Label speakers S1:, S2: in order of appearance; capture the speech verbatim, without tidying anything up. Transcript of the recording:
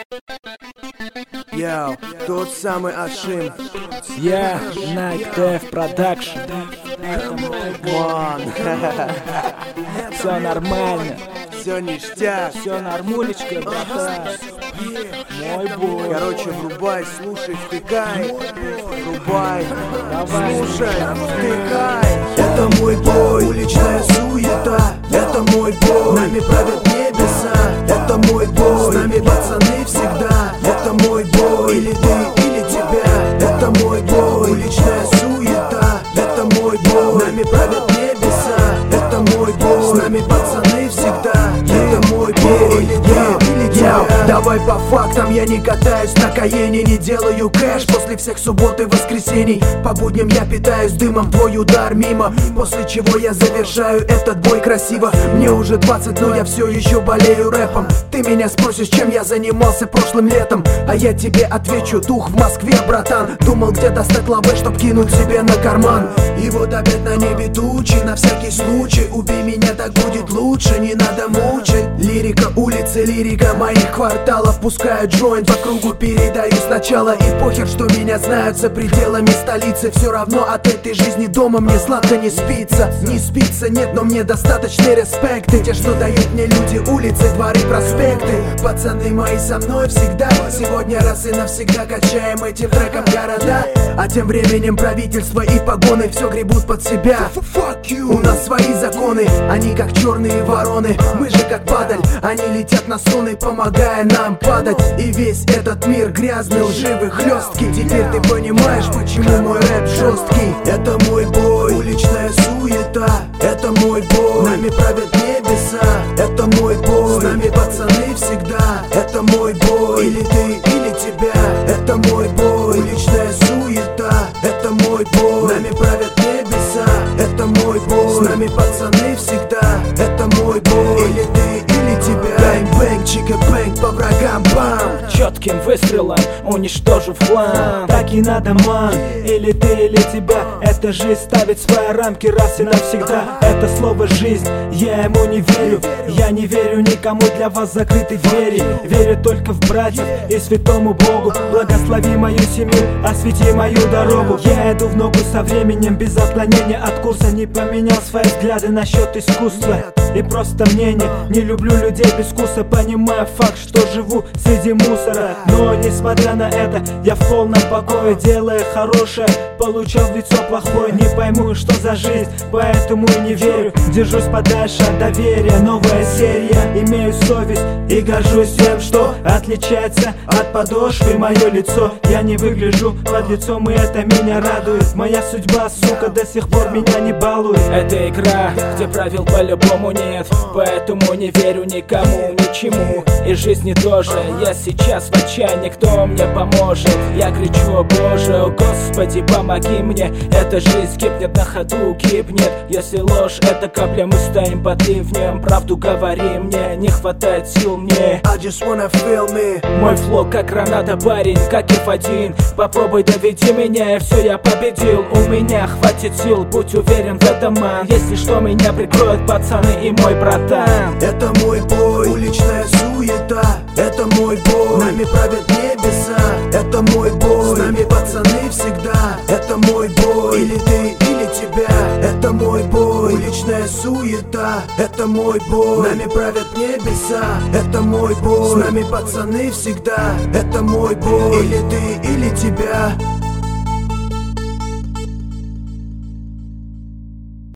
S1: Йоу, тот самый Ашим.
S2: Я Nike Dev Production.
S1: Вон.
S2: Все нормально,
S1: Все ништяк.
S2: все нормулечка, братан. Мой бой.
S1: Короче, врубай, слушай, втыкай. Врубай,
S2: Давай.
S1: слушай, втыкай. Это мой бой, уличная суета. Это мой бой, нами правят небеса. Это мой бой, с нами пацаны всегда. Это мой бой, или ты, или тебя. Это мой бой, уличная суета. Это мой бой, нами правят небеса. Это мой бой, с нами пацаны всегда. Это мой бой, или ты, или тебя. Давай по фактам, я не катаюсь на Каене, не делаю кэш после всех суббот и воскресений. По будням я питаюсь дымом, твой удар мимо. После чего я завершаю этот бой красиво. Мне уже двадцать, но я все еще болею рэпом. Ты меня спросишь, чем я занимался прошлым летом, а я тебе отвечу: дух в Москве, братан. Думал, где достать лавэ, чтоб кинуть себе на карман. И вот опять на небе тучи, на всякий случай. Убей меня, так будет лучше, не надо мучить. Лирика улицы, лирика моих кварталов. Пускаю джойнт, по кругу передаю сначала. И похер, что меня знают за пределами столицы. Все равно от этой жизни дома мне сладко не спится. Не спится, нет, но мне достаточный респект. И те, что дают мне люди, улицы, дворы, проспекты. Пацаны мои со мной всегда. Сегодня раз и навсегда качаем этим треком города. А тем временем правительство и погоны все гребут под себя. У нас свои законы, они как черные вороны. Мы же как падаль, они летят на струны, помогая нам падать. И весь этот мир грязный, лживый, хлесткий. Теперь ты понимаешь, почему мой рэп жесткий. Это мой бой, уличная суета. Это мой бой, нами правят небеса. Это мой бой, с нами пацаны всегда. Это мой бой, или ты, или тебя. Это мой бой, уличная суета. Это мой бой, нами правят небеса. Это мой бой, с нами пацаны всегда. Это мой бой, или ты, или тебя. Бэнг-бэнг, чика-бэнг, по врагам бам.
S2: Четким выстрелом уничтожу в хлам. Так и надо, ман. Или ты, или тебя. Эта жизнь ставит свои рамки раз и навсегда. Это слово жизнь, я ему не верю. Я не верю никому, для вас закрыты двери. Верю только в братьев и святому Богу. Благослови мою семью, освети мою дорогу. Я иду в ногу со временем, без отклонения от курса. Не поменял свои взгляды насчет искусства и просто мнение. Не люблю людей без вкуса, понимаю факт, что живу среди мусора. Но несмотря на это, я в полном покое. Делая хорошее, получал в лицо плохое. Не пойму, что за жизнь, поэтому и не верю. Держусь подальше от доверия, новая серия. Имею совесть и горжусь тем, что отличается от подошвы мое лицо. Я не выгляжу под лицом, и это меня радует. Моя судьба, сука, до сих пор меня не балует. Это игра, где правил по-любому нет. Поэтому не верю никому, ничему. И жизни тоже, я сейчас в отчаянии. Кто мне поможет? Я кричу: о Боже, о Господи, помоги мне. Эта жизнь кипнет на ходу, кипнет. Если ложь это капля, мы стоим под ливнем. Правду говори мне, не хватает сил мне.
S1: I just wanna feel me.
S2: Мой флоу как граната, парень, как эф один. Попробуй доведи меня, и все, я победил. У меня хватит сил, будь уверен в этом, ман. Если что, меня прикроют пацаны и мой братан.
S1: Это мой бой, уличная суета. Это мой бой, нами правят небеса. Это мой бой, с нами пацаны всегда. Это мой бой, или ты, или тебя. Это мой бой, уличная суета. Это мой бой, нами правят небеса. Это мой бой, с нами пацаны всегда. Это мой бой, или ты, или тебя.